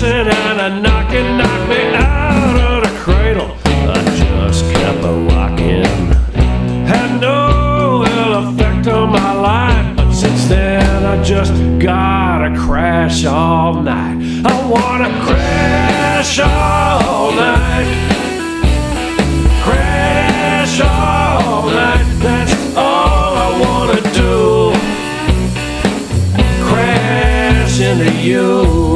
dancing and a knocking knocked me out of the cradle. I just kept a rocking, had no ill effect on my life. But since then I just gotta crash all night. I wanna crash all night, crash all night. That's all I wanna do, crash into you.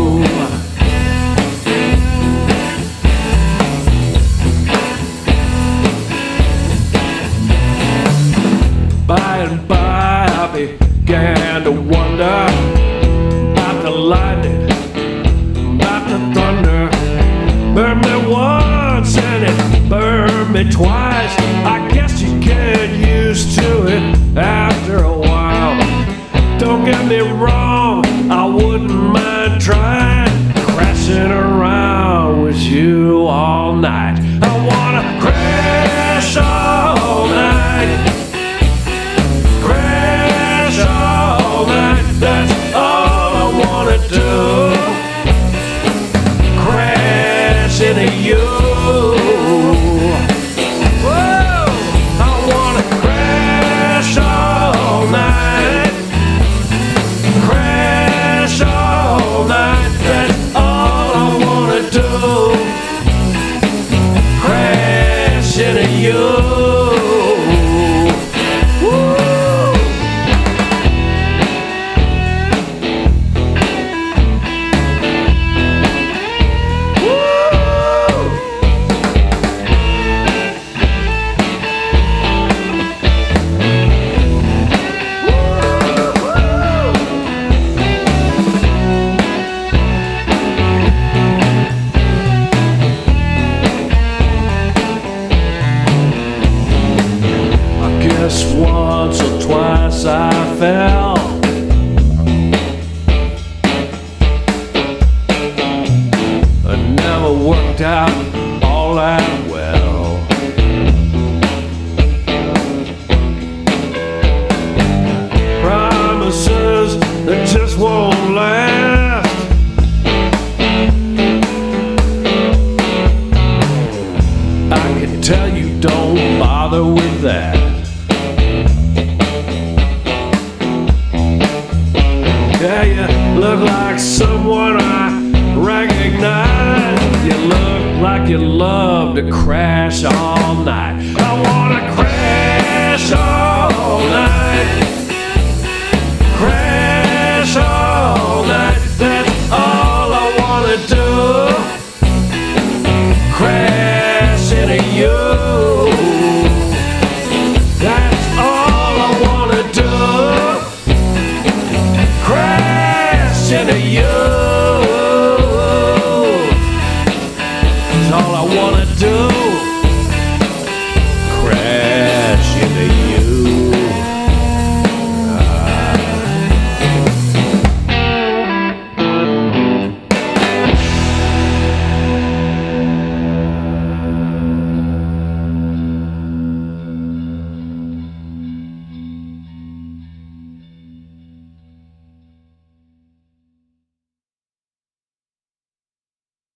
By and by I began to wonder about the lightning, about the thunder. Burned me once and it burned me twice. I guess you get used to it after a while. Don't get me wrong, I wouldn't mind trying, crashing around with you all night. I wanna crash all night, crash all night. That's all I wanna do, crash into you. Whoa, I wanna crash all night, crash all night. That's all I wanna do, crash into you. Once or twice I fell, it never worked out all that well. Promises that just won't last. I can tell you don't bother with that. Yeah, you look like someone I recognize. You look like you love to crash all night. I wanna crash all night, crash all night. That's all I wanna do,